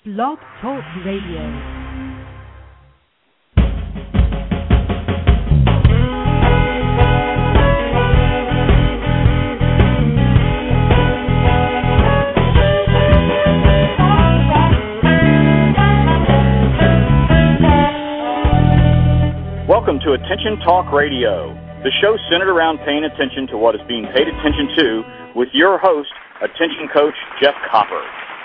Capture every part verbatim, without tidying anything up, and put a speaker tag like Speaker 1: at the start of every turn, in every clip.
Speaker 1: Blog Talk Radio.
Speaker 2: Welcome to Attention Talk Radio, the show centered around paying attention to what is being paid attention to with your host, Attention Coach Jeff Copper.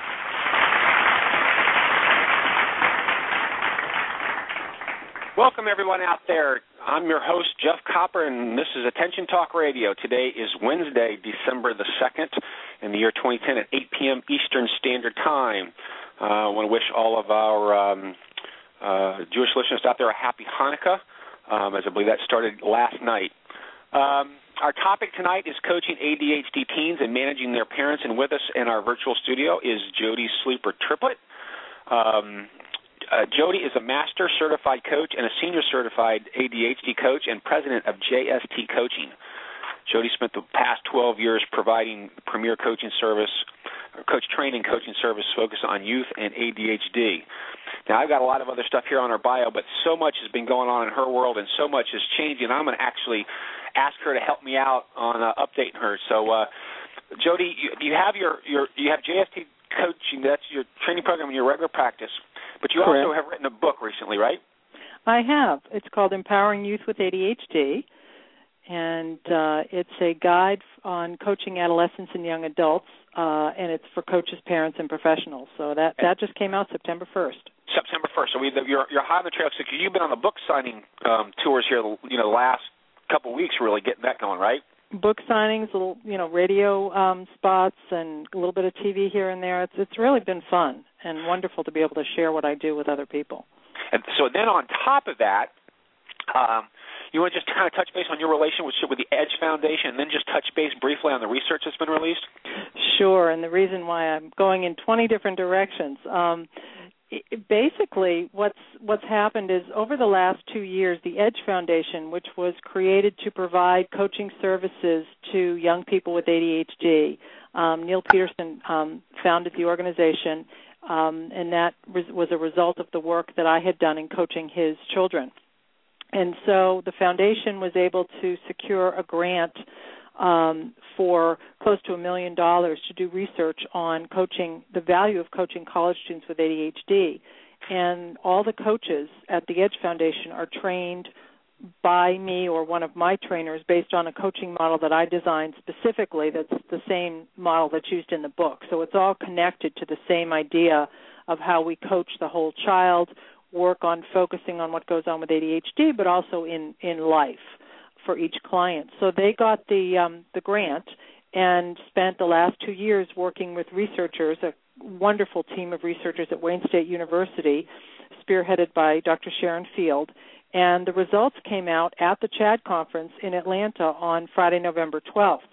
Speaker 3: Welcome, everyone out there. I'm your host, Jeff Copper, and this is Attention Talk Radio. Today is Wednesday, December the second, in the year twenty ten at eight p.m. Eastern Standard Time. Uh, I want to wish all of our um, uh, Jewish listeners out there a happy Hanukkah. Um, as I believe that started last night. Um, our topic tonight is coaching A D H D teens and managing their parents, and with us in our virtual studio is Jody Sleeper Triplett. Um, uh, Jody is a master certified coach and a senior certified A D H D coach and president of J S T Coaching. Jody spent the past twelve years providing premier coaching service, coach training coaching service focused on youth and A D H D. Now, I've got a lot of other stuff here on her bio, but so much has been going on in her world and so much is changing. I'm going to actually ask her to help me out on uh, updating her. So, uh, Jody, you, you have your, your you have J S T Coaching. That's your training program in your regular practice, but you
Speaker 4: Correct.
Speaker 3: also have written a book recently, right?
Speaker 4: I have. It's called Empowering Youth with A D H D, and uh, it's a guide on coaching adolescents and young adults, uh, and it's for coaches, parents, and professionals. So that, that just came out September first.
Speaker 3: September first. So we, you're, you're high on the trail. So you've been on the book signing um, tours here, you know, the last couple of weeks, really getting that going, right?
Speaker 4: Book signings, little, you know, radio um, spots, and a little bit of T V here and there. It's it's really been fun and wonderful to be able to share what I do with other people.
Speaker 3: And so then on top of that, um, you want to just kind of touch base on your relationship with the Edge Foundation, and then just touch base briefly on the research that's been released?
Speaker 4: Sure, and the reason why I'm going in twenty different directions. Um, it, basically, what's what's happened is over the last two years, the Edge Foundation, which was created to provide coaching services to young people with A D H D, um, Neil Peterson um, founded the organization, um, and that was a result of the work that I had done in coaching his children. And so the foundation was able to secure a grant um, for close to a million dollars to do research on coaching, the value of coaching college students with A D H D. And all the coaches at the Edge Foundation are trained by me or one of my trainers based on a coaching model that I designed specifically that's the same model that's used in the book. So it's all connected to the same idea of how we coach the whole child, work on focusing on what goes on with A D H D, but also in, in life for each client. So they got the um, the grant and spent the last two years working with researchers, a wonderful team of researchers at Wayne State University, spearheaded by Doctor Sharon Field. And the results came out at the CHAD conference in Atlanta on Friday, November twelfth.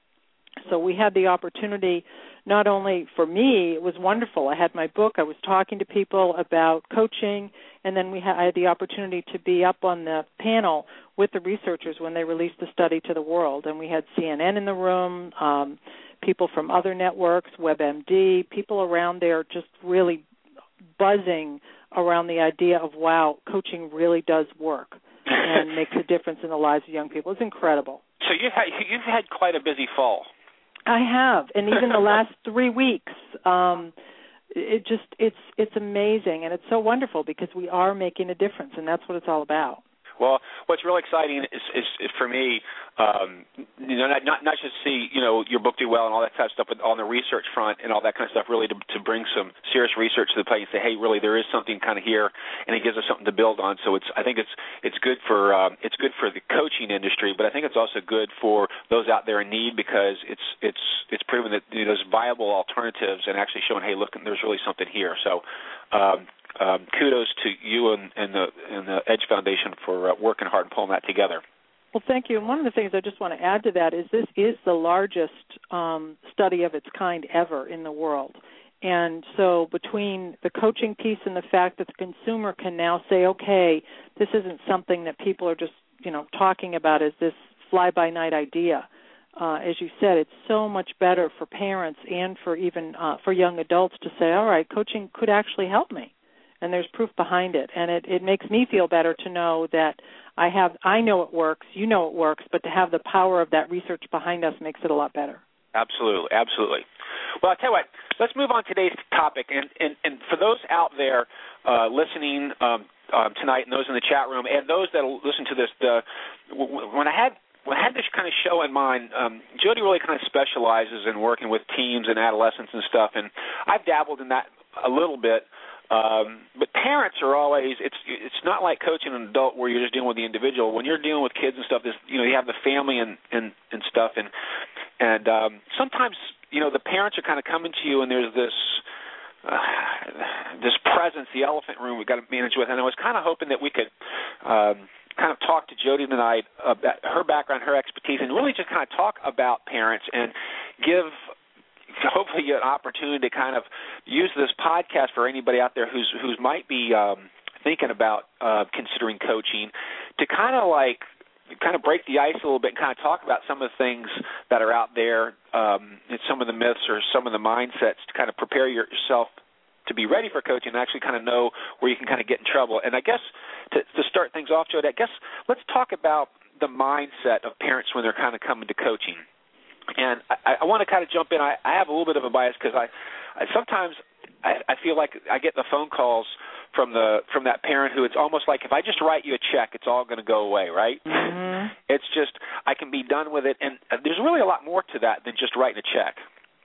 Speaker 4: So we had the opportunity, not only for me, it was wonderful. I had my book. I was talking to people about coaching, and then we had, I had the opportunity to be up on the panel with the researchers when they released the study to the world. And we had C N N in the room, um, people from other networks, WebMD, people around there just really buzzing around the idea of, wow, coaching really does work and makes a difference in the lives of young people. It's incredible.
Speaker 3: So you've had, you've had quite a busy fall.
Speaker 4: I have, and even the last three weeks, um, it just it's it's amazing, and it's so wonderful because we are making a difference, and that's what it's all about.
Speaker 3: Well, what's really exciting is, is, is for me, um, you know, not, not not just see, you know, your book do well and all that type of stuff, but on the research front and all that kind of stuff, really to, to bring some serious research to the plate and say, hey, really, there is something kind of here, and it gives us something to build on. So it's, I think it's it's good for um, it's good for the coaching industry, but I think it's also good for those out there in need because it's it's it's proven that you know, there's viable alternatives and actually showing, hey, look, there's really something here. So. Um, Um, kudos to you and, and the and the Edge Foundation for uh, working hard and pulling that together.
Speaker 4: Well, thank you. And one of the things I just want to add to that is this is the largest um, study of its kind ever in the world. And so between the coaching piece and the fact that the consumer can now say, okay, this isn't something that people are just, you know, talking about as this fly-by-night idea. uh, as you said, it's so much better for parents and for even uh, for young adults to say, all right, coaching could actually help me, and there's proof behind it, and it, it makes me feel better to know that I have I know it works, you know it works, but to have the power of that research behind us makes it a lot better.
Speaker 3: Absolutely, absolutely. Well, I'll tell you what, let's move on to today's topic. And, and, and for those out there uh, listening um, um, tonight and those in the chat room and those that will listen to this, the, when I had when I had this kind of show in mind, um, Jody really kind of specializes in working with teens and adolescents and stuff, and I've dabbled in that a little bit. Um, but parents are always, it's it's not like coaching an adult where you're just dealing with the individual. When you're dealing with kids and stuff, this, you know, you have the family and, and, and stuff, and and um, sometimes, you know, the parents are kind of coming to you and there's this uh, this presence, the elephant room we've got to manage with. And I was kind of hoping that we could um, kind of talk to Jody tonight about her background, her expertise, and really just kind of talk about parents and give hopefully an opportunity to kind of use this podcast for anybody out there who's who's might be um, thinking about uh, considering coaching, to kind of like kind of break the ice a little bit and kind of talk about some of the things that are out there, um, and some of the myths or some of the mindsets to kind of prepare yourself to be ready for coaching and actually kind of know where you can kind of get in trouble. And I guess to, to start things off, Jody, I guess let's talk about the mindset of parents when they're kind of coming to coaching. And I, I want to kind of jump in. I, I have a little bit of a bias because I, I sometimes I, I feel like I get the phone calls from the from that parent who it's almost like if I just write you a check, it's all going to go away, right?
Speaker 4: Mm-hmm.
Speaker 3: It's just I can be done with it, and there's really a lot more to that than just writing a check.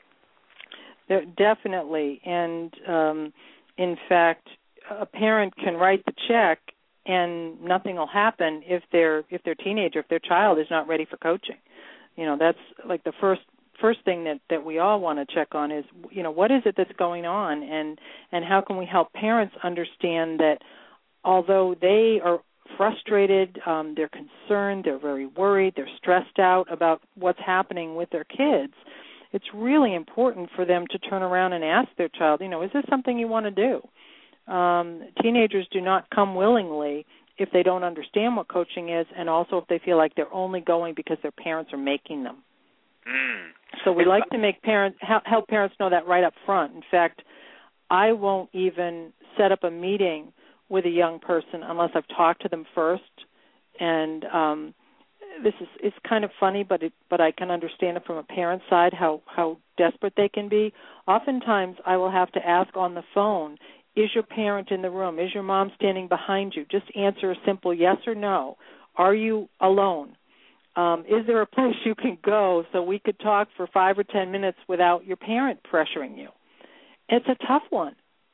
Speaker 4: There, definitely, and um, in fact, a parent can write the check and nothing will happen if their if their teenager, if their child is not ready for coaching. You know, that's like the first first thing that, that we all want to check on is, you know, what is it that's going on, and, and how can we help parents understand that although they are frustrated, um, they're concerned, they're very worried, they're stressed out about what's happening with their kids, it's really important for them to turn around and ask their child, you know, is this something you want to do? Um, teenagers do not come willingly if they don't understand what coaching is, and also if they feel like they're only going because their parents are making them.
Speaker 3: Mm.
Speaker 4: So we like to make parents help parents know that right up front. In fact, I won't even set up a meeting with a young person unless I've talked to them first. And um, this is it's kind of funny, but it, but I can understand it from a parent's side how how desperate they can be. Oftentimes, I will have to ask on the phone, is your parent in the room? Is your mom standing behind you? Just answer a simple yes or no. Are you alone? Um, is there a place you can go so we could talk for five or ten minutes without your parent pressuring you? It's a tough one.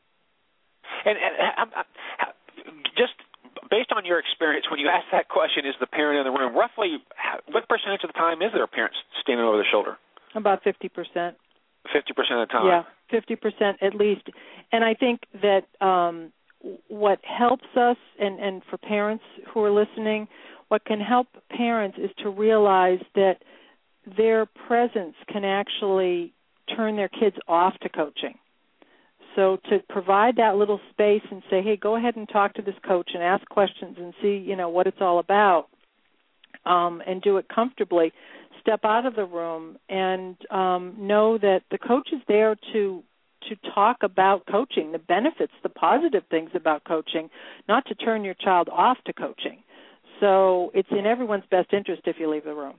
Speaker 3: And, and I'm, I'm, just based on your experience, when you ask that question, is the parent in the room, roughly what percentage of the time is there a parent standing over their shoulder?
Speaker 4: About fifty percent.
Speaker 3: fifty percent of the time?
Speaker 4: Yeah, fifty percent at least. And I think that um, what helps us, and, and for parents who are listening, what can help parents is to realize that their presence can actually turn their kids off to coaching. So to provide that little space and say, hey, go ahead and talk to this coach and ask questions and see, you know, what it's all about, um, and do it comfortably. Step out of the room and um, know that the coach is there to to talk about coaching, the benefits, the positive things about coaching, not to turn your child off to coaching. So it's in everyone's best interest if you leave the room.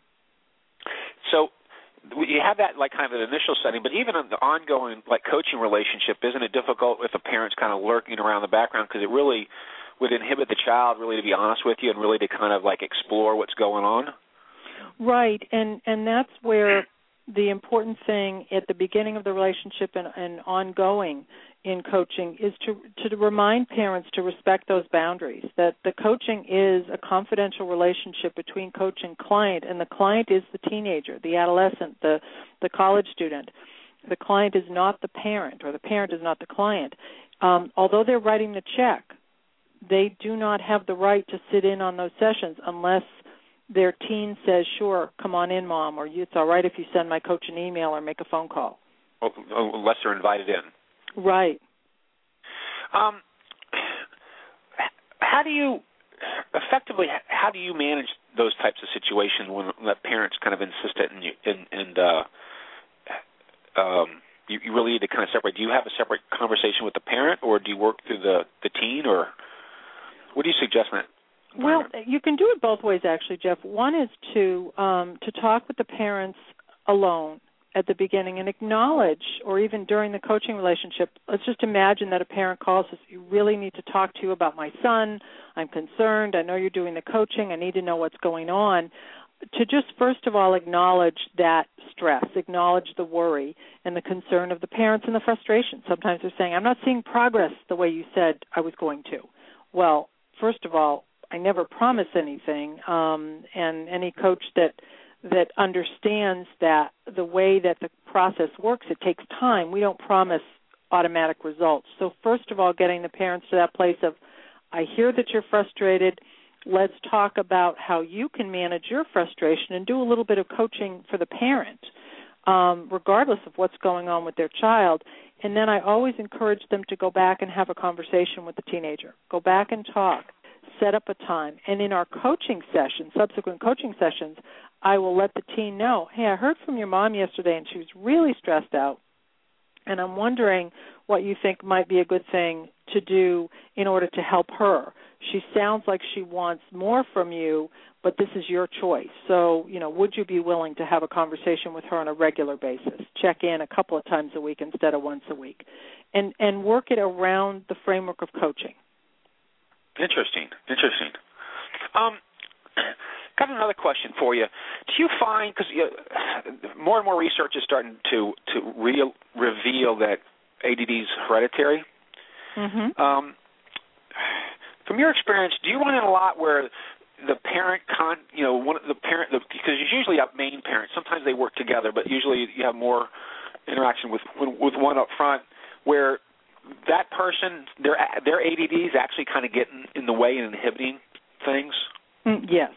Speaker 3: So you have that like kind of an initial setting, but even in the ongoing like coaching relationship, isn't it difficult if a parent's kind of lurking around the background, because it really would inhibit the child really to be honest with you and really to kind of like explore what's going on?
Speaker 4: Right, and, and that's where the important thing at the beginning of the relationship and, and ongoing in coaching is to to remind parents to respect those boundaries, that the coaching is a confidential relationship between coach and client, and the client is the teenager, the adolescent, the, the college student. The client is not the parent, or the parent is not the client. Um, although they're writing the check, they do not have the right to sit in on those sessions unless their teen says, sure, come on in, Mom, or it's all right if you send my coach an email or make a phone call.
Speaker 3: Unless they're invited in.
Speaker 4: Right.
Speaker 3: Um, how do you effectively, how do you manage those types of situations when the parents kind of insistent and you, and, and uh, um, you, you really need to kind of separate? Do you have a separate conversation with the parent, or do you work through the, the teen, or what do you suggest in that?
Speaker 4: Well, you can do it both ways, actually, Jeff. One is to um, to talk with the parents alone at the beginning and acknowledge, or even during the coaching relationship, let's just imagine that a parent calls us, you really need to talk to you about my son, I'm concerned, I know you're doing the coaching, I need to know what's going on. To just first of all acknowledge that stress, acknowledge the worry and the concern of the parents and the frustration. Sometimes they're saying, I'm not seeing progress the way you said I was going to. Well, first of all, I never promise anything, um, and any coach that that understands that the way that the process works, it takes time. We don't promise automatic results. So first of all, getting the parents to that place of, I hear that you're frustrated. Let's talk about how you can manage your frustration and do a little bit of coaching for the parent, um, regardless of what's going on with their child. And then I always encourage them to go back and have a conversation with the teenager. Go back and talk. Set up a time. And in our coaching sessions, subsequent coaching sessions, I will let the teen know, hey, I heard from your mom yesterday and she was really stressed out, and I'm wondering what you think might be a good thing to do in order to help her. She sounds like she wants more from you, but this is your choice. So, you know, would you be willing to have a conversation with her on a regular basis? Check in a couple of times a week instead of once a week, and, and work it around the framework of coaching.
Speaker 3: Interesting, interesting. Um, got another question for you. Do you find, because you know, more and more research is starting to to real, reveal that A D D is hereditary.
Speaker 4: Mm-hmm.
Speaker 3: Um, from your experience, do you run in a lot where the parent, con, you know, one of the parent, the, because you usually have main parents. Sometimes they work together, but usually you have more interaction with with one up front, where that person, their their A D D is actually kind of getting in the way and inhibiting things?
Speaker 4: Mm, yes.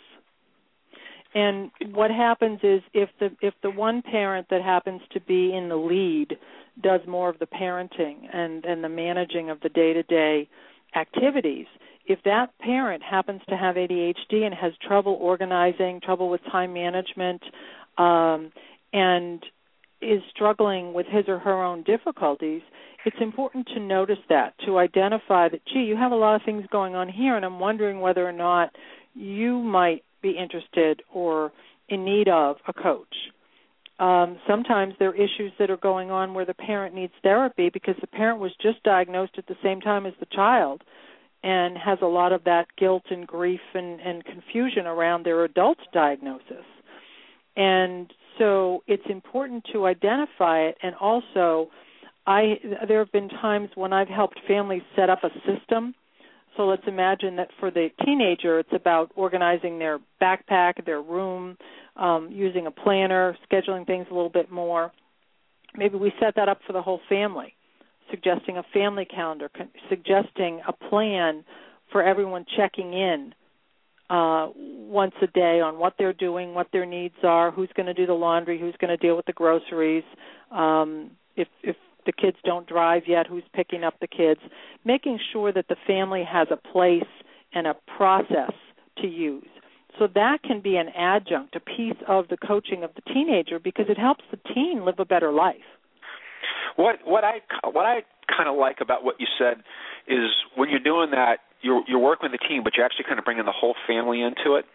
Speaker 4: And what happens is if the if the one parent that happens to be in the lead does more of the parenting and, and the managing of the day-to-day activities, if that parent happens to have A D H D and has trouble organizing, trouble with time management, um, and is struggling with his or her own difficulties, it's important to notice that, to identify that, gee, you have a lot of things going on here, and I'm wondering whether or not you might be interested or in need of a coach. Um, sometimes there are issues that are going on where the parent needs therapy because the parent was just diagnosed at the same time as the child and has a lot of that guilt and grief and, and confusion around their adult diagnosis. And so it's important to identify it, and also I there have been times when I've helped families set up a system. So let's imagine that for the teenager, it's about organizing their backpack, their room, um, using a planner, scheduling things a little bit more. Maybe we set that up for the whole family, suggesting a family calendar, con- suggesting a plan for everyone checking in uh, once a day on what they're doing, what their needs are, who's going to do the laundry, who's going to deal with the groceries, um, if, if the kids don't drive yet, who's picking up the kids, making sure that the family has a place and a process to use. So that can be an adjunct, a piece of the coaching of the teenager, because it helps the teen live a better life.
Speaker 3: What what I what I kind of like about what you said is when you're doing that, you're you're working with the teen, but you're actually kind of bringing the whole family into it.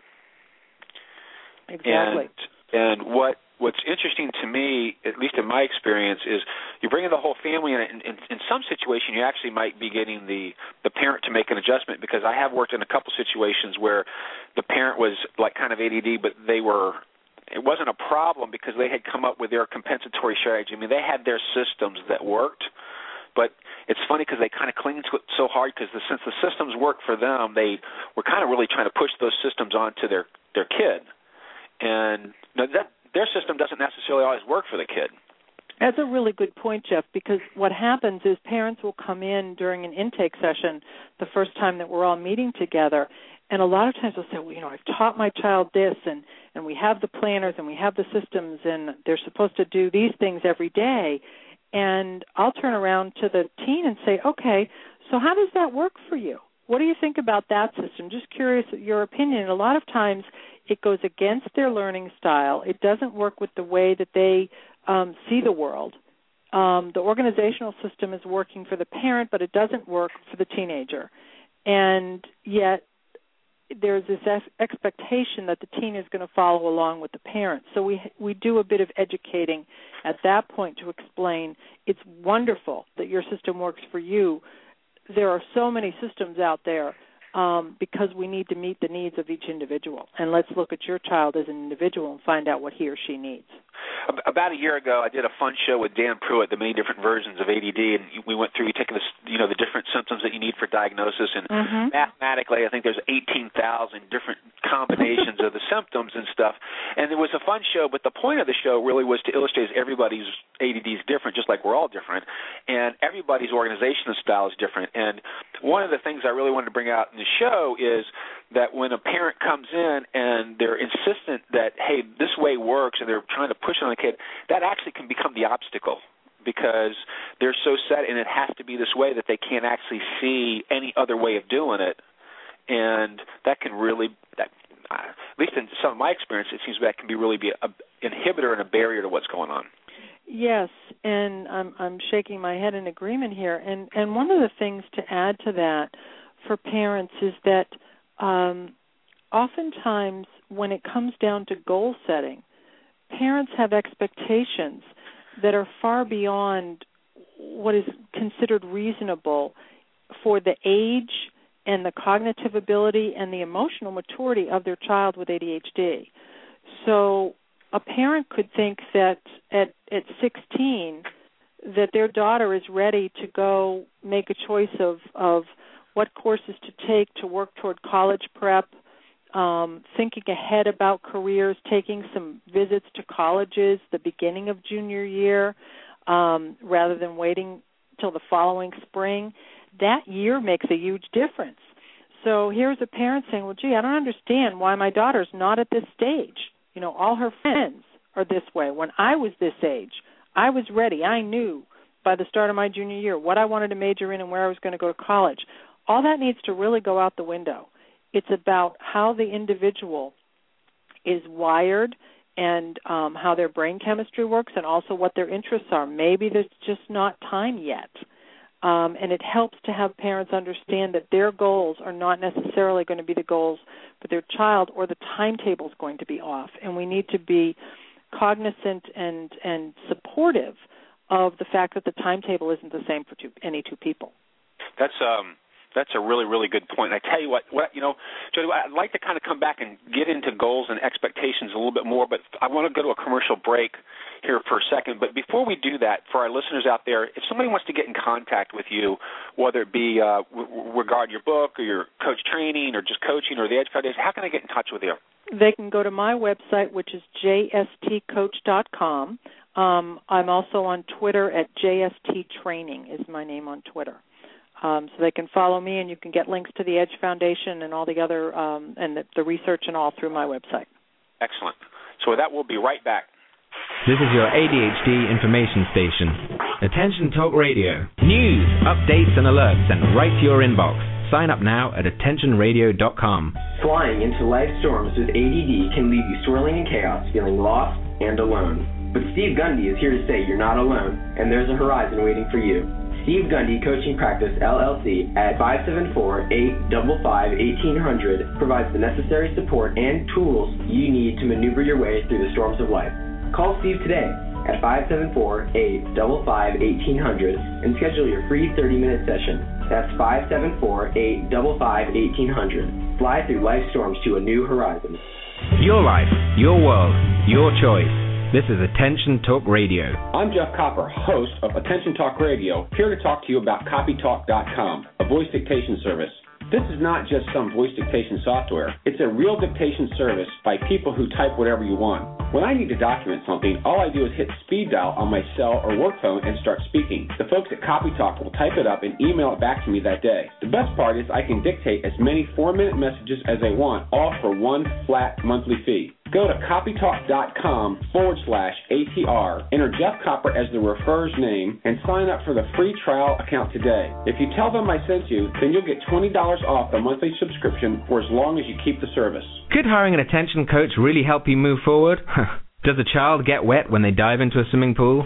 Speaker 4: Exactly.
Speaker 3: And, and what what's interesting to me, at least in my experience, is you're bringing the whole family in. In, in, in some situation, you actually might be getting the, the parent to make an adjustment, because I have worked in a couple situations where the parent was like kind of A D D, but they were it wasn't a problem because they had come up with their compensatory strategy. I mean, they had their systems that worked, but it's funny because they kind of cling to it so hard because the, since the systems worked for them, they were kind of really trying to push those systems onto their, their kid. And you know, that their system doesn't necessarily always work for the kid.
Speaker 4: That's a really good point, Jeff, because what happens is parents will come in during an intake session the first time that we're all meeting together, and a lot of times they'll say, well, you know, I've taught my child this, and, and we have the planners and we have the systems, and they're supposed to do these things every day. And I'll turn around to the teen and say, okay, so how does that work for you? what do you think about that system? Just curious your opinion. A lot of times it goes against their learning style. It doesn't work with the way that they um, see the world. Um, the organizational system is working for the parent, but it doesn't work for the teenager. And yet there's this ex- expectation that the teen is going to follow along with the parent. So we we do a bit of educating at that point to explain it's wonderful that your system works for you. There are so many systems out there um, because we need to meet the needs of each individual. And let's look at your child as an individual and find out what he or she needs.
Speaker 3: About a year ago, I did a fun show with Dan Pruitt, the many different versions of A D D, and we went through, you take this, you know, the different symptoms that you need for diagnosis, and mm-hmm. mathematically, I think there's eighteen thousand different combinations of the symptoms and stuff. And it was a fun show, but the point of the show really was to illustrate everybody's A D D is different, just like we're all different, and everybody's organizational style is different. And one of the things I really wanted to bring out in the show is that when a parent comes in and they're insistent that, hey, this way works, and they're trying to push it on the kid, that actually can become the obstacle because they're so set and it has to be this way that they can't actually see any other way of doing it. And that can really, that, uh, at least in some of my experience, it seems that can be really be an inhibitor and a barrier to what's going on.
Speaker 4: Yes, and I'm, I'm shaking my head in agreement here. And, and one of the things to add to that for parents is that um, oftentimes when it comes down to goal setting, parents have expectations that are far beyond what is considered reasonable for the age and the cognitive ability and the emotional maturity of their child with A D H D. So a parent could think that at, at sixteen that their daughter is ready to go make a choice of, of what courses to take to work toward college prep, Um, thinking ahead about careers, taking some visits to colleges the beginning of junior year um, rather than waiting till the following spring. That year makes a huge difference. So here's a parent saying, well, gee, I don't understand why my daughter's not at this stage. You know, all her friends are this way. When I was this age, I was ready. I knew by the start of my junior year what I wanted to major in and where I was going to go to college. All that needs to really go out the window. It's about how the individual is wired and um, how their brain chemistry works and also what their interests are. Maybe there's just not time yet. Um, and it helps to have parents understand that their goals are not necessarily going to be the goals for their child, or the timetable is going to be off. And we need to be cognizant and, and supportive of the fact that the timetable isn't the same for two, any two people.
Speaker 3: That's um. That's a really, really good point. And I tell you what, what, you know, Jody, I'd like to kind of come back and get into goals and expectations a little bit more, but I want to go to a commercial break here for a second. But before we do that, for our listeners out there, if somebody wants to get in contact with you, whether it be uh, regard your book or your coach training or just coaching or the Edge Foundation, how can I get in touch with you?
Speaker 4: They can go to my website, which is j s t coach dot com. Um, I'm also on Twitter at J S T Training is my name on Twitter. Um, so they can follow me, and you can get links to the Edge Foundation and all the other um, and the, the research and all through my website.
Speaker 3: Excellent. So with that, we'll be right back.
Speaker 5: This is your A D H D information station. Attention Talk Radio. News, updates, and alerts sent right to your inbox. Sign up now at attention radio dot com.
Speaker 6: Flying into life storms with A D D can leave you swirling in chaos, feeling lost and alone. But Steve Gundy is here to say you're not alone, and there's a horizon waiting for you. Steve Gundy Coaching Practice, L L C, at five seven four, eight five five, one eight zero zero provides the necessary support and tools you need to maneuver your way through the storms of life. Call Steve today at five seven four, eight five five, one eight zero zero and schedule your free thirty-minute session. That's five seven four, eight five five, one eight zero zero. Fly through life storms to a new horizon.
Speaker 5: Your life, your world, your choice. This is Attention Talk Radio.
Speaker 7: I'm Jeff Copper, host of Attention Talk Radio, here to talk to you about copy talk dot com, a voice dictation service. This is not just some voice dictation software. It's a real dictation service by people who type whatever you want. When I need to document something, all I do is hit speed dial on my cell or work phone and start speaking. The folks at CopyTalk will type it up and email it back to me that day. The best part is I can dictate as many four-minute messages as I want, all for one flat monthly fee. Go to copytalk.com forward slash ATR, enter Jeff Copper as the referrer's name, and sign up for the free trial account today. If you tell them I sent you, then you'll get twenty dollars off the monthly subscription for as long as you keep the service.
Speaker 5: Could hiring an attention coach really help you move forward? Does a child get wet when they dive into a swimming pool?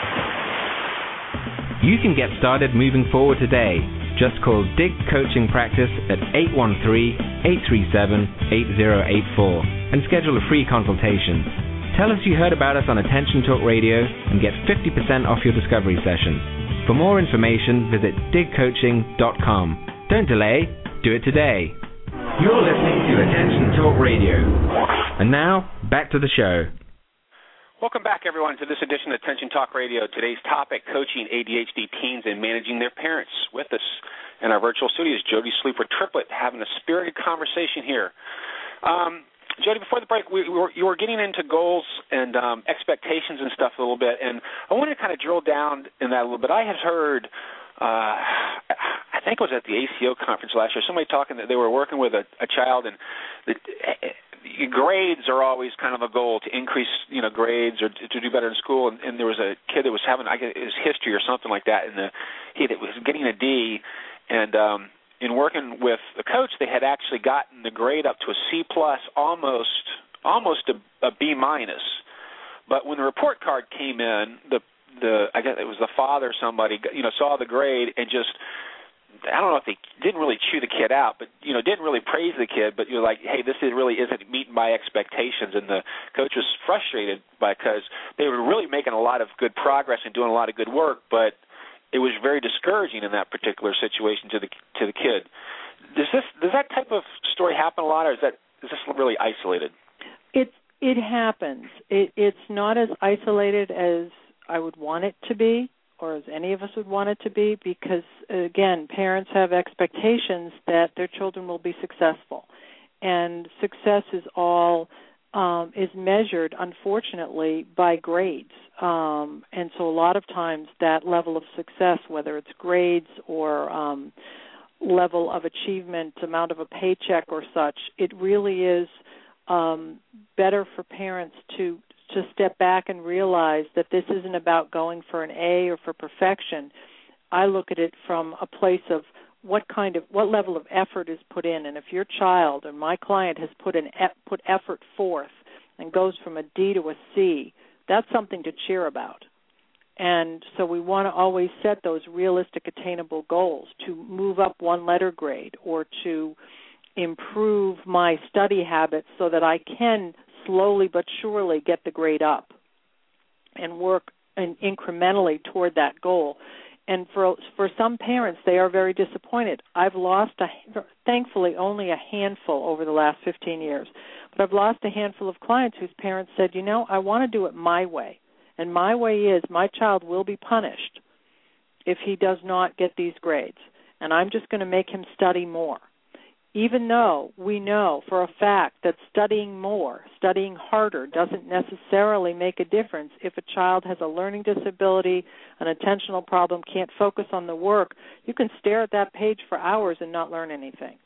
Speaker 5: You can get started moving forward today. Just call Dig Coaching Practice at eight one three, eight three seven, eight zero eight four and schedule a free consultation. Tell us you heard about us on Attention Talk Radio and get fifty percent off your discovery session. For more information, visit dig coaching dot com. Don't delay, do it today. You're listening to Attention Talk Radio. And now, back to the show.
Speaker 3: Welcome back, everyone, to this edition of Attention Talk Radio. Today's topic, coaching A D H D teens and managing their parents. With us in our virtual studio is Jody Sleeper Triplett, having a spirited conversation here. Um, Jody, before the break, we, we were, you were getting into goals and um, expectations and stuff a little bit, and I wanted to kind of drill down in that a little bit. I have heard, uh, I think it was at the A C O conference last year, somebody talking that they were working with a, a child, and the, grades are always kind of a goal, to increase, you know, grades or to do better in school. And, and there was a kid that was having, I guess, it was history or something like that, and the he that was getting a D, and um, in working with the coach, they had actually gotten the grade up to a C plus, almost, almost a, a B minus. But when the report card came in, the the I guess it was the father or somebody, you know, saw the grade and just, I don't know if they didn't really chew the kid out, but, you know, didn't really praise the kid, but you're like, hey, this is really isn't meeting my expectations. And the coach was frustrated because they were really making a lot of good progress and doing a lot of good work, but it was very discouraging in that particular situation to the to the kid. Does this does that type of story happen a lot, or is that is this really isolated?
Speaker 4: It it happens. It, it's not as isolated as I would want it to be, or as any of us would want it to be, because, again, parents have expectations that their children will be successful. And success is all, um, is measured, unfortunately, by grades. Um, and so a lot of times that level of success, whether it's grades or um, level of achievement, amount of a paycheck or such, it really is um, better for parents to to step back and realize that this isn't about going for an A or for perfection. I look at it from a place of what kind of, what level of effort is put in. And if your child or my client has put an put effort forth and goes from a D to a C, that's something to cheer about. And so we want to always set those realistic, attainable goals to move up one letter grade or to improve my study habits so that I can slowly but surely get the grade up and work in incrementally toward that goal. And for for some parents, they are very disappointed. I've lost, a, thankfully, only a handful over the last fifteen years, but I've lost a handful of clients whose parents said, you know, I want to do it my way. And my way is my child will be punished if he does not get these grades, and I'm just going to make him study more. Even though we know for a fact that studying more, studying harder, doesn't necessarily make a difference if a child has a learning disability, an attentional problem, can't focus on the work, you can stare at that page for hours and not learn anything.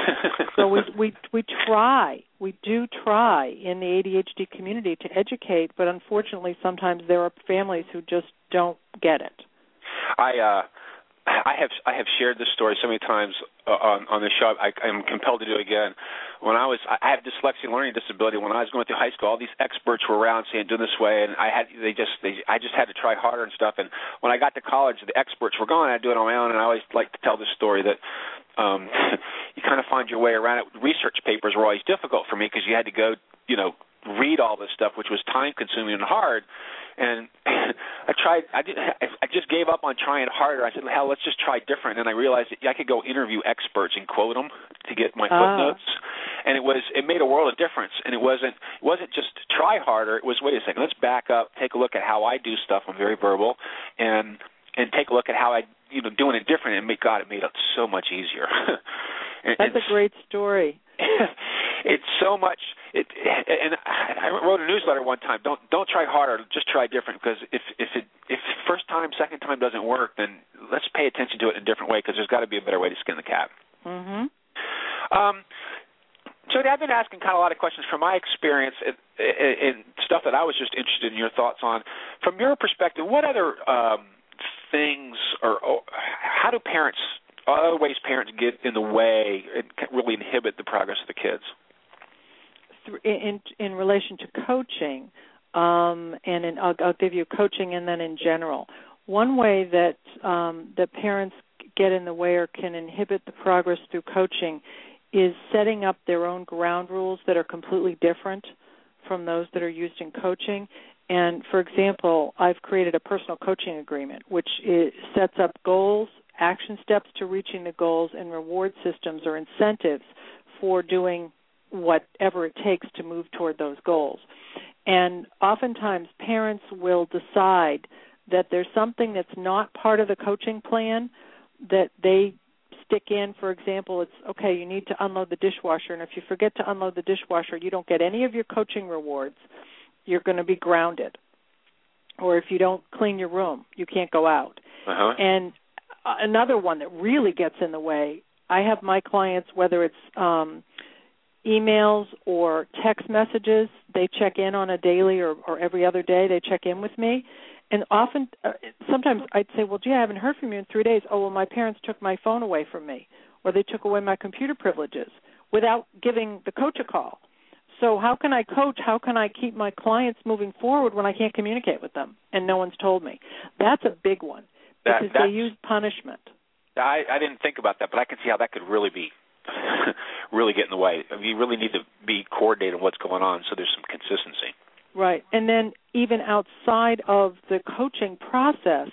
Speaker 4: So we, we we try, we do try in the A D H D community to educate, but unfortunately sometimes there are families who just don't get it.
Speaker 3: I uh I have I have shared this story so many times uh, on on the show. I, I'm compelled to do it again. When I was, I have dyslexia, learning disability. When I was going through high school, all these experts were around saying do this way, and I had they just they I just had to try harder and stuff. And when I got to college, the experts were gone. I'd do it on my own, and I always like to tell this story that um, you kind of find your way around it. Research papers were always difficult for me because you had to go, you know, read all this stuff, which was time-consuming and hard. And I tried. I did. I just gave up on trying harder. I said, "Hell, let's just try different." And I realized that I could go interview experts and quote them to get my footnotes. Uh. And it was. It made a world of difference. And it wasn't. It wasn't just try harder. It was, wait a second. Let's back up. Take a look at how I do stuff. I'm very verbal, and and take a look at how I, you know, doing it different. And make God, it made it so much easier. and,
Speaker 4: That's
Speaker 3: and,
Speaker 4: a great story.
Speaker 3: It's so much. It, and I wrote a newsletter one time. Don't don't try harder. Just try different. Because if if it if first time, second time doesn't work, then let's pay attention to it in a different way. Because there's got to be a better way to skin the cat.
Speaker 4: Mm-hmm.
Speaker 3: Um, Jody, I've been asking kind of a lot of questions from my experience and stuff that I was just interested in your thoughts on. From your perspective, what other um, things or, or how do parents, other ways parents get in the way and really inhibit the progress of the kids?
Speaker 4: In, in relation to coaching, um, and in, I'll, I'll give you coaching and then in general. One way that um, that parents get in the way or can inhibit the progress through coaching is setting up their own ground rules that are completely different from those that are used in coaching. And, for example, I've created a personal coaching agreement, which is, sets up goals, action steps to reaching the goals, and reward systems or incentives for doing whatever it takes to move toward those goals. And oftentimes parents will decide that there's something that's not part of the coaching plan that they stick in. For example, it's, okay, you need to unload the dishwasher, and if you forget to unload the dishwasher, you don't get any of your coaching rewards. You're going to be grounded. Or if you don't clean your room, you can't go out.
Speaker 3: Uh-huh.
Speaker 4: And another one that really gets in the way, I have my clients, whether it's um, emails or text messages, they check in on a daily or, or every other day, they check in with me. And often, uh, sometimes I'd say, well, gee, I haven't heard from you in three days. Oh, well, my parents took my phone away from me, or they took away my computer privileges without giving the coach a call. So how can I coach? How can I keep my clients moving forward when I can't communicate with them and no one's told me? That's a big one because
Speaker 3: that,
Speaker 4: they use punishment.
Speaker 3: I, I didn't think about that, but I can see how that could really be, really get in the way. I mean, you really need to be coordinated on what's going on so there's some consistency.
Speaker 4: Right. And then even outside of the coaching process,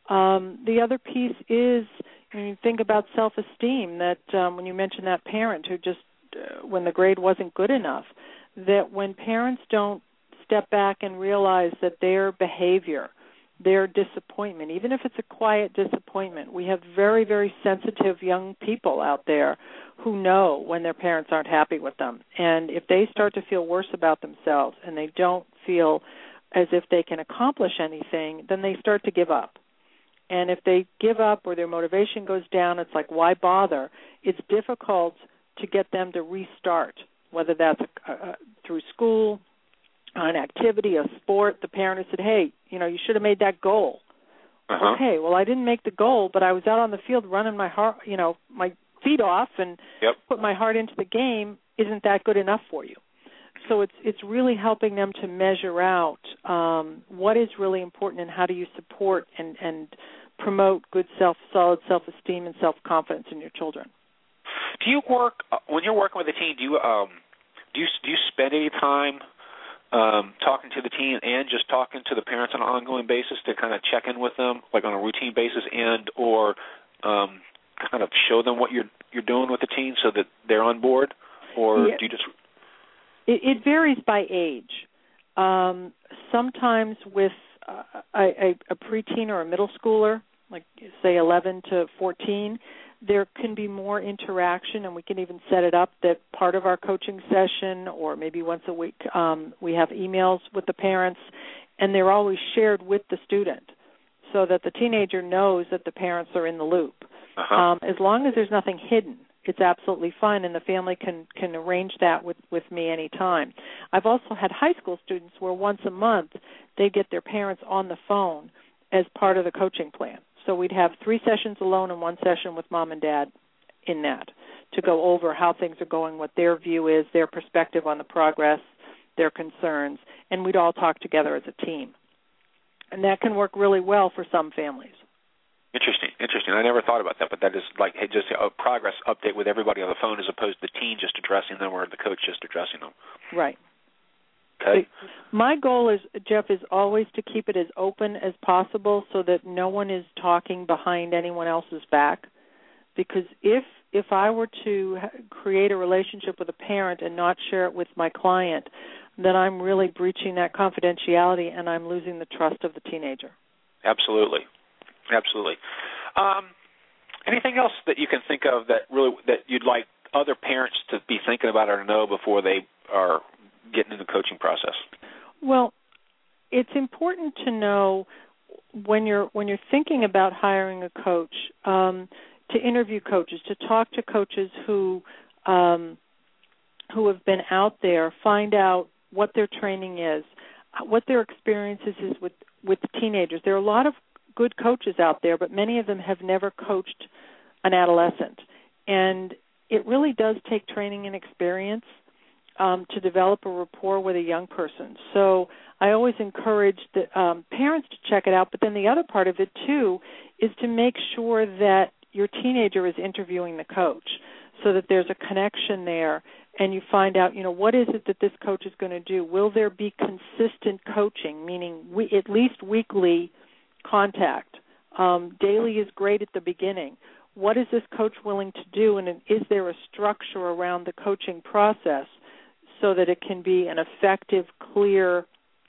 Speaker 4: um, the other piece is, when you think about self-esteem, that um, when you mentioned that parent who just, uh, when the grade wasn't good enough, that when parents don't step back and realize that their behavior, their disappointment, even if it's a quiet disappointment, we have very, very sensitive young people out there who know when their parents aren't happy with them. And if they start to feel worse about themselves and they don't feel as if they can accomplish anything, then they start to give up. And if they give up or their motivation goes down, it's like, why bother? It's difficult to get them to restart, whether that's a, a, through school, an activity, a sport. The parent has said, hey, you know, you should have made that goal.
Speaker 3: Uh-huh.
Speaker 4: Okay, well, I didn't make the goal, but I was out on the field running my heart, you know, my feet off and
Speaker 3: yep.
Speaker 4: put my heart into the game. Isn't that good enough for you? So it's it's really helping them to measure out um, what is really important and how do you support and, and promote good self, solid self-esteem and self-confidence in your children.
Speaker 3: Do you work uh, when you're working with a teen? Do you um, do you do you spend any time um, talking to the teen and just talking to the parents on an ongoing basis to kind of check in with them, like on a routine basis, and or um, kind of show them what you're you're doing with the teen so that they're on board, or
Speaker 4: yeah.
Speaker 3: do you just?
Speaker 4: It, it varies by age. Um, sometimes with uh, a, a preteen or a middle schooler, like say eleven to fourteen, there can be more interaction, and we can even set it up that part of our coaching session or maybe once a week um, we have emails with the parents, and they're always shared with the student so that the teenager knows that the parents are in the loop.
Speaker 3: Uh-huh.
Speaker 4: Um, as long as there's nothing hidden, it's absolutely fine, and the family can, can arrange that with, with me anytime. I've also had high school students where once a month they get their parents on the phone as part of the coaching plan. So we'd have three sessions alone and one session with mom and dad in that to go over how things are going, what their view is, their perspective on the progress, their concerns, and we'd all talk together as a team. And that can work really well for some families.
Speaker 3: Interesting, interesting. I never thought about that, but that is like hey, just a progress update with everybody on the phone as opposed to the teen just addressing them or the coach just addressing them.
Speaker 4: Right.
Speaker 3: Okay.
Speaker 4: My goal is, Jeff, is always to keep it as open as possible so that no one is talking behind anyone else's back. Because if if I were to create a relationship with a parent and not share it with my client, then I'm really breaching that confidentiality and I'm losing the trust of the teenager.
Speaker 3: Absolutely. Absolutely. Um, anything else that you can think of that really that you'd like other parents to be thinking about or know before they are getting into the coaching process?
Speaker 4: Well, it's important to know when you're when you're thinking about hiring a coach, um, to interview coaches, to talk to coaches who um, who have been out there find out what their training is, what their experiences is with, with the teenagers. There are a lot of good coaches out there, but many of them have never coached an adolescent. And it really does take training and experience um, to develop a rapport with a young person. So I always encourage the um, parents to check it out, but then the other part of it, too, is to make sure that your teenager is interviewing the coach so that there's a connection there, and you find out, you know, what is it that this coach is going to do? Will there be consistent coaching, meaning we, at least weekly contact? Um, daily is great at the beginning. What is this coach willing to do, and is there a structure around the coaching process so that it can be an effective, clear,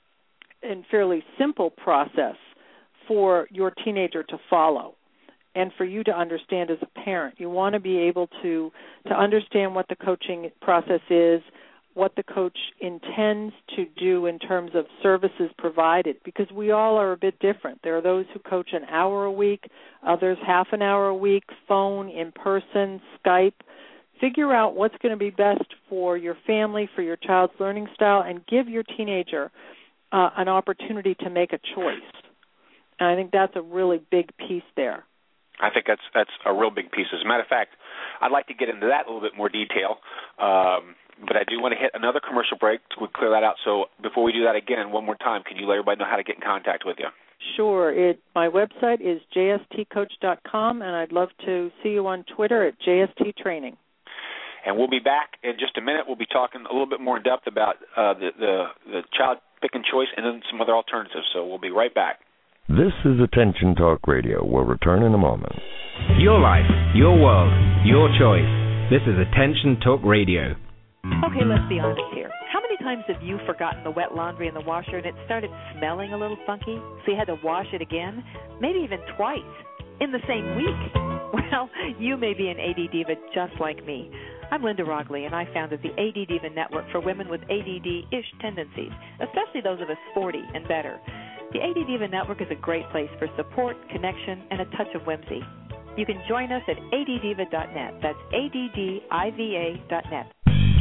Speaker 4: and fairly simple process for your teenager to follow and for you to understand as a parent? You want to be able to, to understand what the coaching process is, what the coach intends to do in terms of services provided, because we all are a bit different. There are those who coach an hour a week, others half an hour a week, phone, in person, Skype. Figure out what's going to be best for your family, for your child's learning style, and give your teenager uh, an opportunity to make a choice. And I think that's a really big piece there.
Speaker 3: I think that's that's a real big piece. As a matter of fact, I'd like to get into that a little bit more detail, um, but I do want to hit another commercial break to clear that out. So before we do that again, one more time, can you let everybody know how to get in contact with you?
Speaker 4: Sure. It, my website is j s t coach dot com, and I'd love to see you on Twitter at J S T Training.
Speaker 3: And we'll be back in just a minute. We'll be talking a little bit more in depth about uh, the, the, the child pick and choice and then some other alternatives. So we'll be right back.
Speaker 8: This is Attention Talk Radio. We'll return in a moment.
Speaker 5: Your life, your world, your choice. This is Attention Talk Radio.
Speaker 1: Okay, let's be honest here. How many times have you forgotten the wet laundry in the washer and it started smelling a little funky, so you had to wash it again, maybe even twice, in the same week? Well, you may be an A D diva just like me. I'm Linda Rogley, and I founded the A D Diva Network for women with A D D-ish tendencies, especially those of us forty and better. The A D Diva Network is a great place for support, connection, and a touch of whimsy. You can join us at A D diva dot net. That's A D D I V A dot net.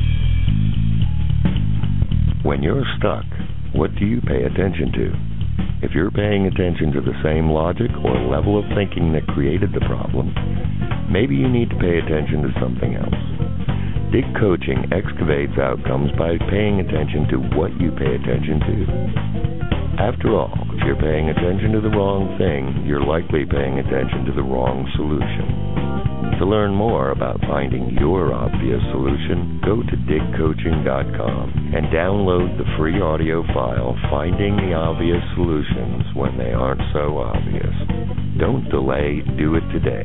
Speaker 8: When you're stuck, what do you pay attention to? If you're paying attention to the same logic or level of thinking that created the problem, maybe you need to pay attention to something else. Dig Coaching excavates outcomes by paying attention to what you pay attention to. After all, if you're paying attention to the wrong thing, you're likely paying attention to the wrong solution. To learn more about finding your obvious solution, go to dig coaching dot com and download the free audio file, Finding the Obvious Solutions When They Aren't So Obvious. Don't delay, do it today.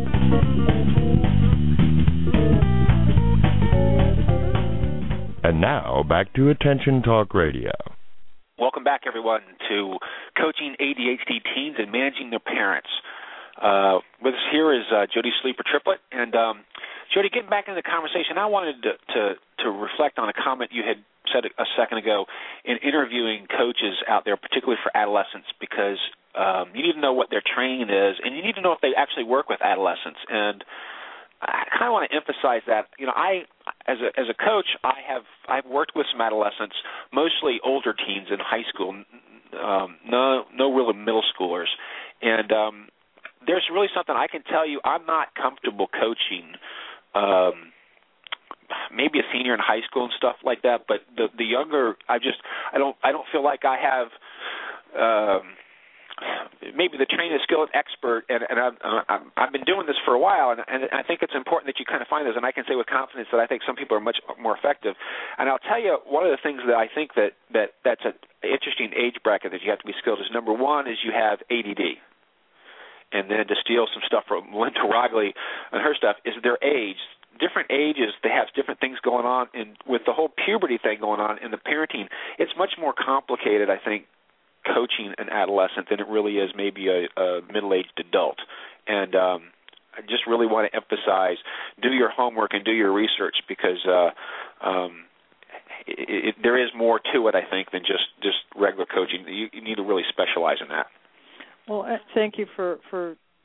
Speaker 8: And now, back to Attention Talk Radio.
Speaker 3: Welcome back, everyone, to Coaching A D H D Teens and Managing Their Parents. Uh, with us here is uh, Jody Sleeper Triplett. And, um, Jody, getting back into the conversation, I wanted to, to, to reflect on a comment you had said a second ago in interviewing coaches out there, particularly for adolescents, because um, you need to know what their training is, and you need to know if they actually work with adolescents. And I kind of want to emphasize that. You know, I, as a as a coach, I have I've worked with some adolescents, mostly older teens in high school, um, no no real middle schoolers, and um, there's really something I can tell you. I'm not comfortable coaching, um, maybe a senior in high school and stuff like that. But the the younger, I just I don't I don't feel like I have. Um, maybe the training, skill, and expert, and, and I've, I'm, I've been doing this for a while, and, and I think it's important that you kind of find those, and I can say with confidence that I think some people are much more effective. And I'll tell you, one of the things that I think that, that that's an interesting age bracket that you have to be skilled is, number one, is you have A D D. And then to steal some stuff from Linda Rogley and her stuff, is their age. Different ages, they have different things going on, and with the whole puberty thing going on in the parenting, it's much more complicated, I think, coaching an adolescent than it really is maybe a, a middle-aged adult. And um, I just really want to emphasize, do your homework and do your research, because uh, um, it, it, there is more to it, I think, than just, just regular coaching. You, you need to really specialize in that.
Speaker 4: Well, thank you for, for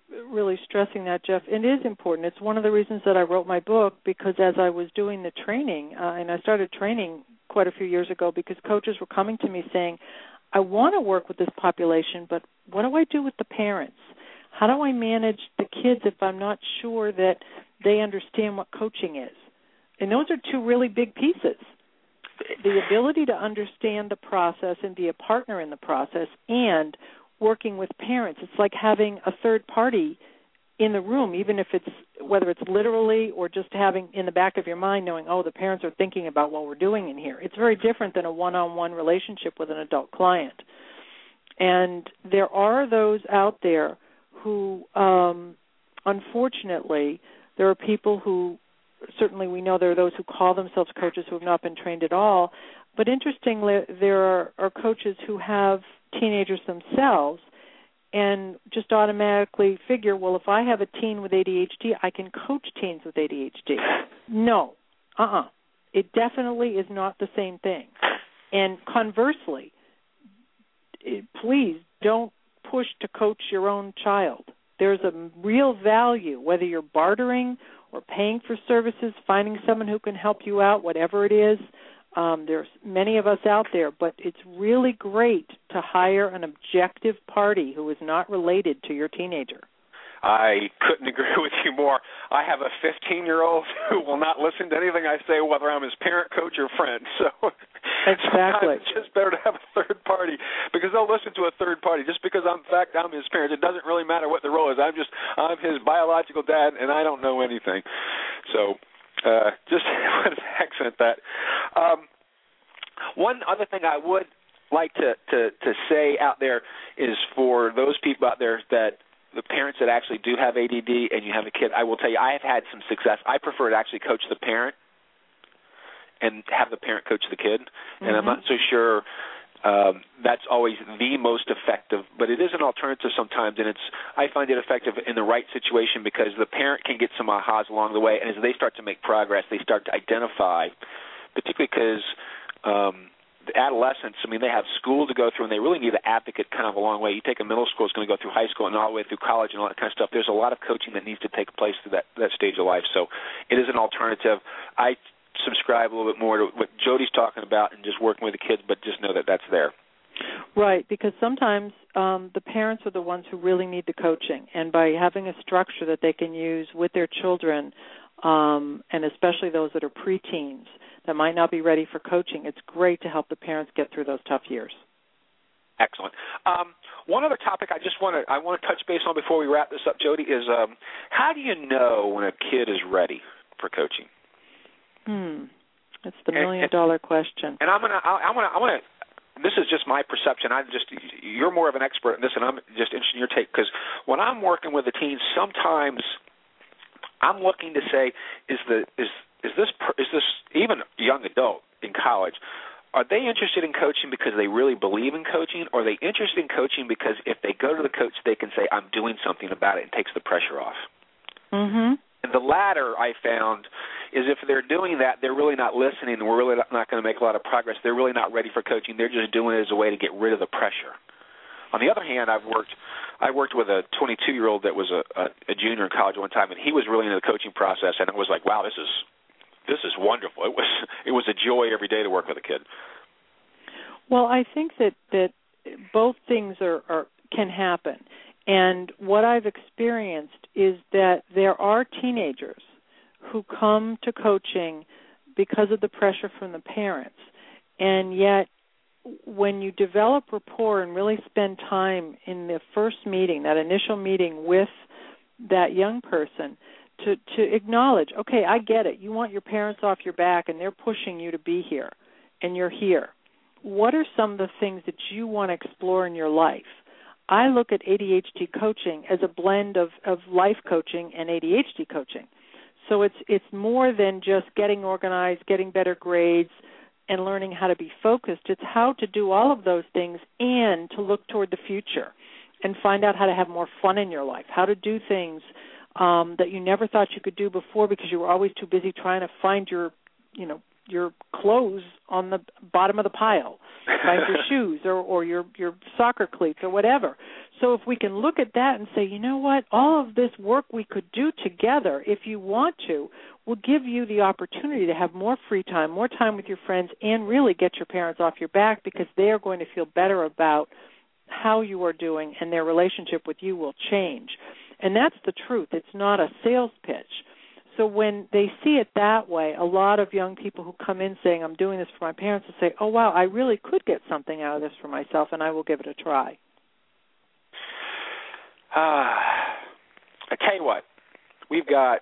Speaker 4: really stressing that, Jeff. It is important. It's one of the reasons that I wrote my book, because as I was doing the training, uh, and I started training quite a few years ago, because coaches were coming to me saying, I want to work with this population, but what do I do with the parents? How do I manage the kids if I'm not sure that they understand what coaching is? And those are two really big pieces. The ability to understand the process and be a partner in the process, and working with parents. It's like having a third party in the room, even if it's, whether it's literally or just having in the back of your mind knowing, oh, the parents are thinking about what we're doing in here. It's very different than a one-on-one relationship with an adult client. And there are those out there who, um, unfortunately, there are people who, certainly we know there are those who call themselves coaches who have not been trained at all, but interestingly, there are, are coaches who have teenagers themselves and just automatically figure, well, if I have a teen with A D H D, I can coach teens with A D H D. No, uh-uh. It definitely is not the same thing. And conversely, it, please don't push to coach your own child. There's a real value, whether you're bartering or paying for services, finding someone who can help you out, whatever it is. Um, there's many of us out there, but it's really great to hire an objective party who is not related to your teenager.
Speaker 3: I couldn't agree with you more. I have a fifteen-year-old who will not listen to anything I say, whether I'm his parent, coach, or friend. So
Speaker 4: exactly.
Speaker 3: It's just better to have a third party, because they'll listen to a third party. Just because I'm, in fact, I'm his parent, it doesn't really matter what the role is. I'm just, I'm his biological dad, and I don't know anything. So uh, just want to accent that. Um, one other thing I would like to, to, to say out there is for those people out there that the parents that actually do have A D D and you have a kid, I will tell you, I have had some success. I prefer to actually coach the parent and have the parent coach the kid, mm-hmm. and I'm not so sure um, that's always the most effective, but it is an alternative sometimes, and it's I find it effective in the right situation, because the parent can get some ahas along the way, and as they start to make progress, they start to identify, particularly because um, the adolescents, I mean, they have school to go through, and they really need an advocate kind of a long way. You take a middle school, it's going to go through high school and all the way through college and all that kind of stuff. There's a lot of coaching that needs to take place through that, that stage of life. So it is an alternative. I subscribe a little bit more to what Jody's talking about and just working with the kids, but just know that that's there.
Speaker 4: Right, because sometimes um, the parents are the ones who really need the coaching, and by having a structure that they can use with their children, um, and especially those that are preteens, that might not be ready for coaching, it's great to help the parents get through those tough years.
Speaker 3: Excellent. Um, one other topic I just want to I want to touch base on before we wrap this up, Jody, is um, how do you know when a kid is ready for coaching?
Speaker 4: Hmm, that's the million dollar question.
Speaker 3: And I'm gonna I'm gonna I'm gonna. This is just my perception. I just you're more of an expert in this, and I'm just interested in your take, because when I'm working with the teens, sometimes I'm looking to say, is the is Is this is this even young adult in college, are they interested in coaching because they really believe in coaching, or are they interested in coaching because if they go to the coach, they can say, I'm doing something about it, and takes the pressure off?
Speaker 4: Mm-hmm.
Speaker 3: And the latter, I found, is if they're doing that, they're really not listening, and we're really not going to make a lot of progress. They're really not ready for coaching. They're just doing it as a way to get rid of the pressure. On the other hand, I've worked I worked with a twenty-two-year-old that was a, a, a junior in college one time, and he was really into the coaching process, and it was like, wow, this is This is wonderful. It was it was a joy every day to work with a kid.
Speaker 4: Well, I think that, that both things are, are can happen. And what I've experienced is that there are teenagers who come to coaching because of the pressure from the parents. And yet when you develop rapport and really spend time in the first meeting, that initial meeting with that young person, To, to acknowledge, okay, I get it. You want your parents off your back, and they're pushing you to be here, and you're here. What are some of the things that you want to explore in your life? I look at A D H D coaching as a blend of, of life coaching and A D H D coaching. So it's it's more than just getting organized, getting better grades, and learning how to be focused. It's how to do all of those things and to look toward the future and find out how to have more fun in your life, how to do things Um, that you never thought you could do before because you were always too busy trying to find your, you know, your clothes on the bottom of the pile, find your shoes or, or your, your soccer cleats or whatever. So if we can look at that and say, you know what, all of this work we could do together, if you want to, will give you the opportunity to have more free time, more time with your friends, and really get your parents off your back, because they are going to feel better about how you are doing, and their relationship with you will change. And that's the truth. It's not a sales pitch. So when they see it that way, a lot of young people who come in saying, I'm doing this for my parents, will say, oh, wow, I really could get something out of this for myself, and I will give it a try.
Speaker 3: Uh, I tell you what, we've got,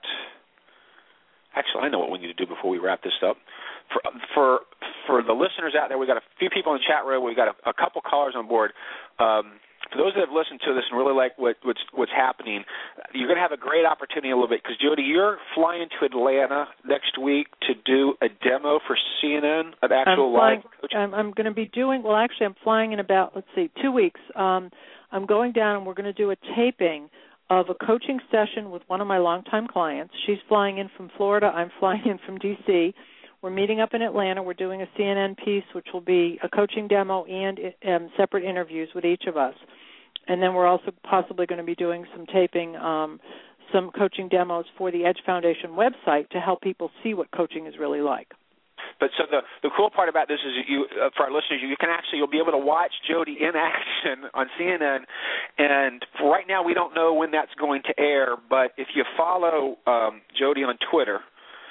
Speaker 3: actually I know what we need to do before we wrap this up. For for for the listeners out there, we've got a few people in the chat room, we've got a, a couple callers on board. Um, for those that have listened to this and really like what, what's, what's happening, you're going to have a great opportunity a little bit, because, Jody, you're flying to Atlanta next week to do a demo for C N N, an actual
Speaker 4: I'm flying,
Speaker 3: live coaching.
Speaker 4: I'm, I'm going to be doing, well, actually, I'm flying in about, let's see, two weeks. Um, I'm going down, and we're going to do a taping of a coaching session with one of my longtime clients. She's flying in from Florida. I'm flying in from D C We're meeting up in Atlanta. We're doing a C N N piece, which will be a coaching demo and um, separate interviews with each of us. And then we're also possibly going to be doing some taping, um, some coaching demos for the Edge Foundation website to help people see what coaching is really like.
Speaker 3: But so the the cool part about this is, you uh, for our listeners, you can actually, you'll be able to watch Jody in action on C N N. And for right now, we don't know when that's going to air. But if you follow um, Jody on Twitter,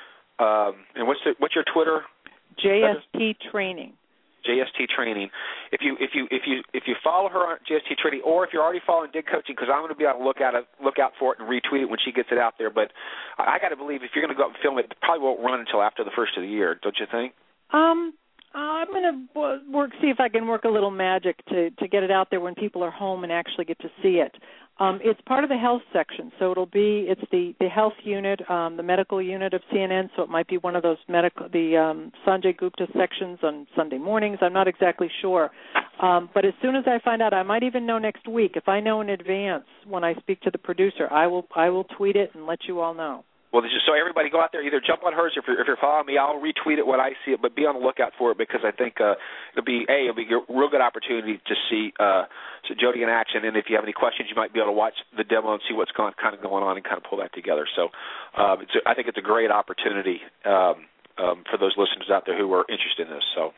Speaker 3: um, and what's the, what's your Twitter?
Speaker 4: J S T Training.
Speaker 3: J S T Training. If you if you if you if you follow her on J S T Training, or if you're already following Dig Coaching, because I'm going to be on the lookout look out for it and retweet it when she gets it out there. But I got to believe if you're going to go up and film it, it probably won't run until after the first of the year, don't you think?
Speaker 4: Um, I'm going to work see if I can work a little magic to to get it out there when people are home and actually get to see it. Um, it's part of the health section, so it'll be it's the, the health unit, um, the medical unit of C N N. So it might be one of those medical the um, Sanjay Gupta sections on Sunday mornings. I'm not exactly sure, um, but as soon as I find out, I might even know next week. If I know in advance when I speak to the producer, I will I will tweet it and let you all know.
Speaker 3: Well, just so everybody go out there, either jump on hers, or if you're, if you're following me, I'll retweet it when I see it, but be on the lookout for it, because I think uh, it'll be, A, it'll be a real good opportunity to see uh, so Jody in action, and if you have any questions, you might be able to watch the demo and see what's going, kind of going on and kind of pull that together. So um, it's a, I think it's a great opportunity um, um, for those listeners out there who are interested in this. So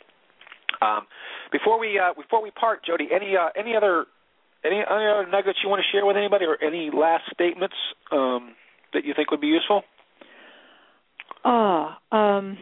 Speaker 3: um, before we uh, before we part, Jody, any uh, any other any, any other nuggets you want to share with anybody, or any last statements Um, that you think would be useful?
Speaker 4: Ah, um,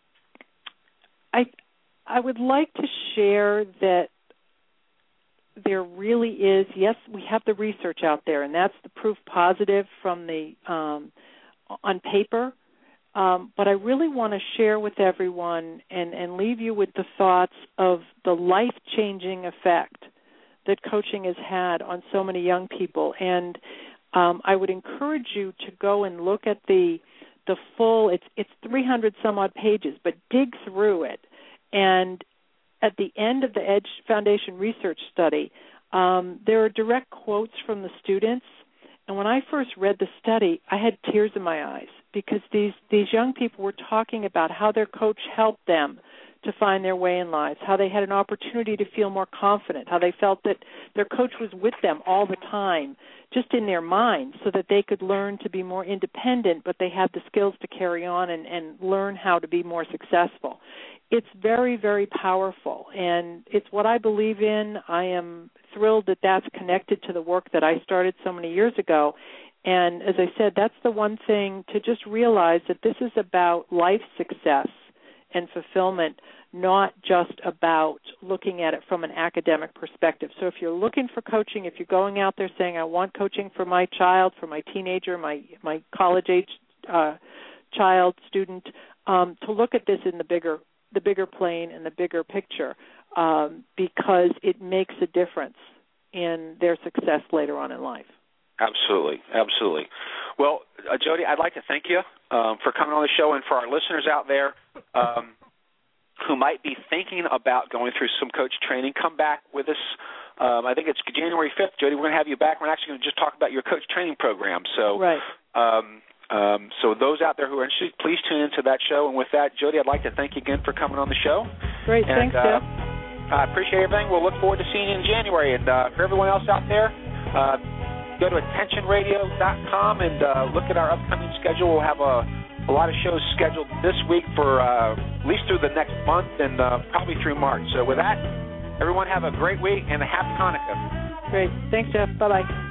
Speaker 4: I I would like to share that there really is, yes, we have the research out there, and that's the proof positive from the um, on paper. Um, but I really want to share with everyone and, and leave you with the thoughts of the life-changing effect that coaching has had on so many young people. And Um, I would encourage you to go and look at the the full, it's it's three hundred some odd pages, but dig through it. And at the end of the Edge Foundation research study, um, there are direct quotes from the students. And when I first read the study, I had tears in my eyes, because these, these young people were talking about how their coach helped them to find their way in life, how they had an opportunity to feel more confident, how they felt that their coach was with them all the time, just in their mind, so that they could learn to be more independent, but they had the skills to carry on and, and learn how to be more successful. It's very, very powerful, and it's what I believe in. I am thrilled that that's connected to the work that I started so many years ago. And as I said, that's the one thing, to just realize that this is about life success and fulfillment, not just about looking at it from an academic perspective. So if you're looking for coaching, if you're going out there saying, I want coaching for my child, for my teenager, my, my college-age uh, child, student, um, to look at this in the bigger the bigger plane and the bigger picture, um, because it makes a difference in their success later on in life.
Speaker 3: Absolutely, absolutely. Well, uh, Jody, I'd like to thank you um, for coming on the show, and for our listeners out there um, who might be thinking about going through some coach training, come back with us. Um, I think it's January fifth, Jody. We're going to have you back. We're actually going to just talk about your coach training program. So,
Speaker 4: right.
Speaker 3: um, Um, so those out there who are interested, please tune into that show. And with that, Jody, I'd like to thank you again for coming on the show.
Speaker 4: Great.
Speaker 3: And,
Speaker 4: Thanks,
Speaker 3: uh,
Speaker 4: Jeff.
Speaker 3: I appreciate everything. We'll look forward to seeing you in January. And uh, for everyone else out there, uh, go to attention radio dot com and uh, look at our upcoming schedule. We'll have a, a lot of shows scheduled this week for uh, at least through the next month and uh, probably through March. So with that, everyone have a great week and a happy Hanukkah.
Speaker 4: Great. Thanks, Jeff. Bye-bye.